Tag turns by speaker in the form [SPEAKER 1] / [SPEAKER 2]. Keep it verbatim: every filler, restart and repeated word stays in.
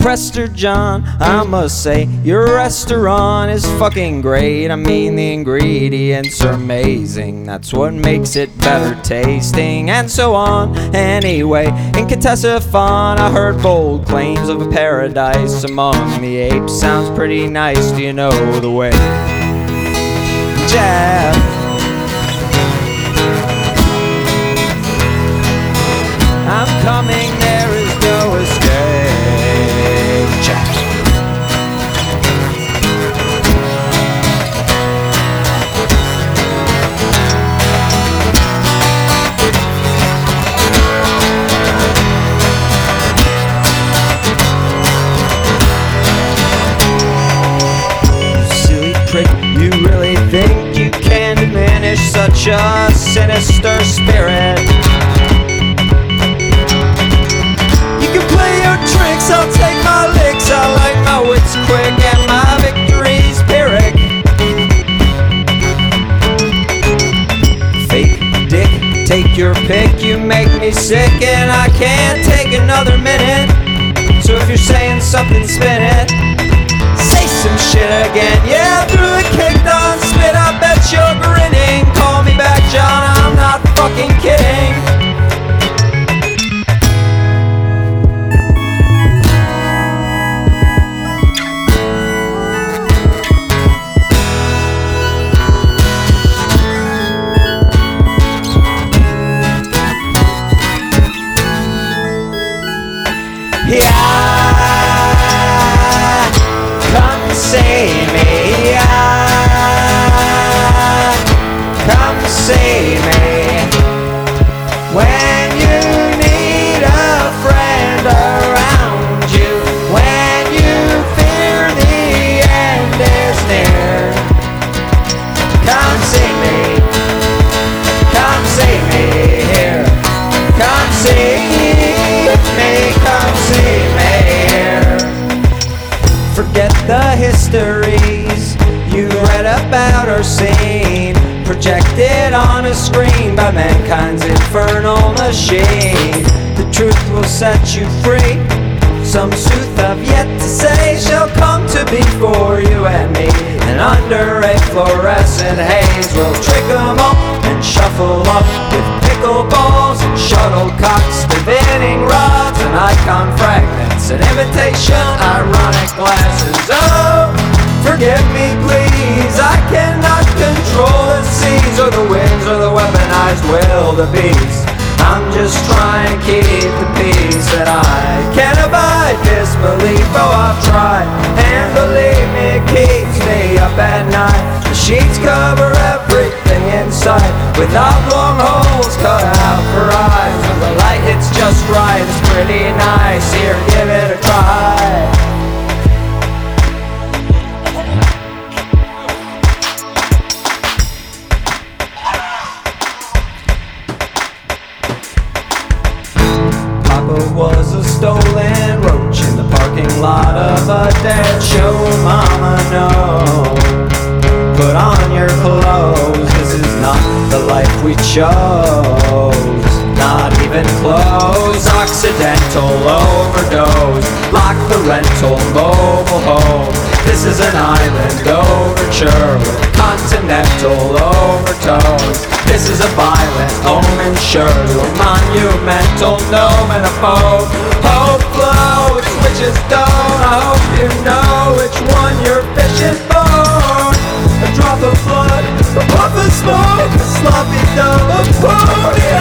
[SPEAKER 1] Prester John, I must say your restaurant is fucking great. I mean the ingredients are amazing, that's what makes it better tasting, and so on. Anyway, in Ctesiphon I heard bold claims of a paradise among the apes. Sounds pretty nice, do you know the way? Jeff, I'm coming, there is no escape. Jeff. Silly prick, you really think you can diminish such a sinister spirit? I'll take my licks, I like my wits quick and my victories pyrrhic. Fake dick, take your pick, you make me sick and I can't take another minute. So if you're saying something, spin it. Say some shit again, yeah, through the cake on spit, I bet you're grinning. Call me back, John, I'm not fucking kidding. Yeah, come see me, yeah, come see me when you need a friend around you, when you fear the end is near. Come see me, come see me here, come see me, come see me here. Forget the histories you read about or seen, projected on a screen by mankind's infernal machine. The truth will set you free. Some sooth I've yet to say shall come to be for you and me. And under a fluorescent haze we'll trick 'em all and shuffle up with pickleballs and shuttlecocks, divining rods and icon fragments and imitation ironic glasses. Oh, forgive me please, I cannot control the seas or the winds or the weaponized wildebeest. I'm just trying to keep the peace that I can't abide disbelief. Oh, I've tried, and believe me, it keeps me up at night. The sheets cover everything inside, with oblong holes cut out for eyes. When the light hits just right, it's pretty nice. Here, give it a try. Was a stolen roach in the parking lot of a dead show. Mama, no, put on your clothes. This is not the life we chose, not even close. Occidental overdose, lock the rental mobile home. This is an island overture with continental overtones. This is a violent omen, sure to a monumental gnome and a foe. Hope flows, witches don't. I hope you know which one you're fishing for. A drop of blood, a puff of smoke, a sloppy dove of pony.